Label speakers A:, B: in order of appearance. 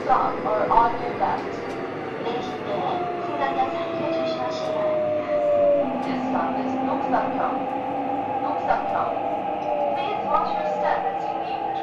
A: stop or on your left.
B: 내리실 때 승강장 사이를 조심하시기 바랍니다.
A: This stop is Noksamkyong. Noksamkyong. Please watch your step as you leave